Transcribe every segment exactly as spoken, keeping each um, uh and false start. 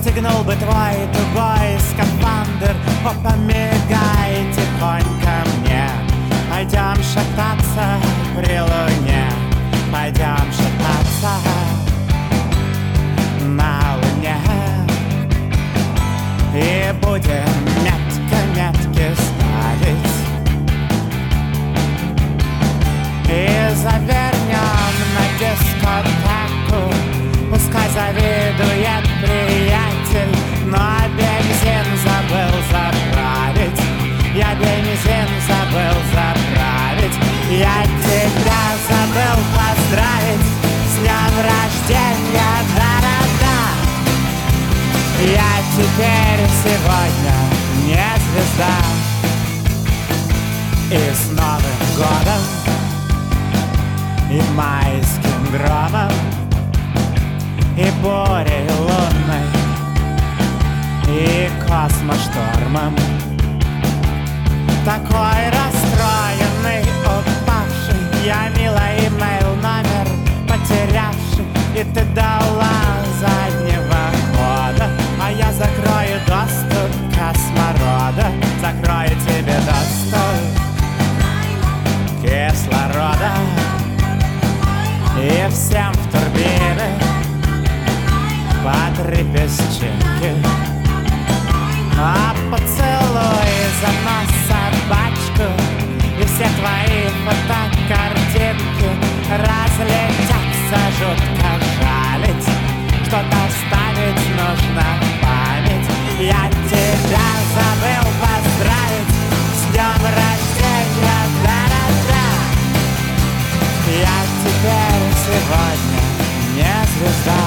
Расстегнул бы твой тугой скафандр. О, помигай тихонько мне. Пойдем шататься при луне. Пойдем шататься на луне. И будем метко-метки ставить. И завернем на дискотеку. Пускай завидует приятель, но бензин забыл заправить. Я бензин забыл заправить. Я тебя забыл поздравить с днем рождения, да-да-да. Я теперь сегодня не звезда. И с Новым годом, и майским громом, и бурей лунной, и космоштормом. Такой расстроенный, упавший, я милый имейл номер потерявший. И ты дала заднего хода, а я закрою доступ косморода. Закрою тебе доступ кислорода. И всем в турбины по три песчинки. А поцелуй за нос собачку. И все твои фотокартинки разлетятся жутко жалить. Что-то оставить нужно в память. Я тебя забыл поздравить с днем рождения, да-да-да. Я теперь сегодня не звезда.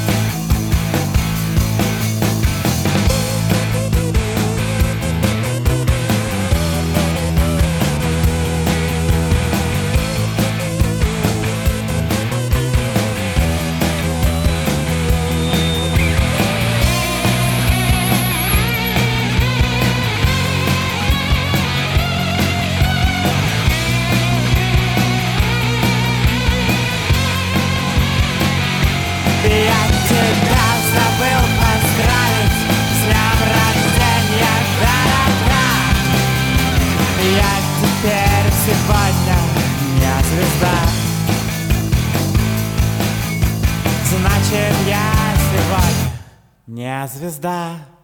Сегодня не звезда. Значит, я сегодня не звезда.